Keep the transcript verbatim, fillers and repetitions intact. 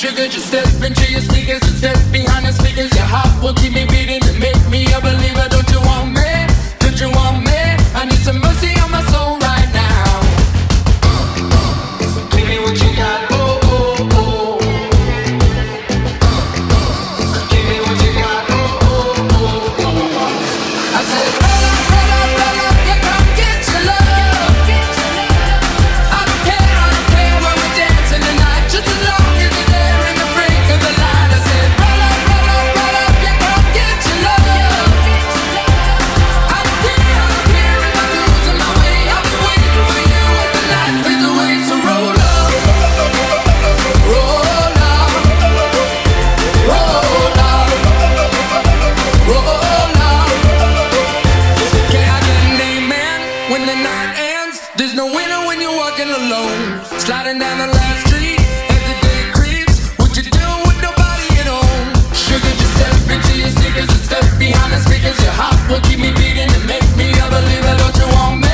Sugar, just step into your sneakers and step behind the speakers. Your heart will keep me beating and make me a believer. Don't you want me? Don't you want me? I need some mercy on my soul right now. Give me what you got. Oh, oh, oh. Give me what you got. Oh, oh, oh, oh. I said, roll up, roll up, roll up. Yeah, come get your love. I don't care, I don't care where we're dancing tonight. Just as long as you're there in the brink of the light. I said, roll up, roll up, roll up. Yeah, come get your love. I don't care, I don't care if I'm losing my way. I'll be waiting for you as the night fades away. So roll up, roll up, roll up, roll up. Can I get an amen when the night ends? There's no winner when you're walking alone. Sliding down the last street as the day creeps. What you doing with nobody at home? Sugar, just step into your sneakers and step behind the speakers. Your heart will keep me beating and make me a believer. Don't you want me?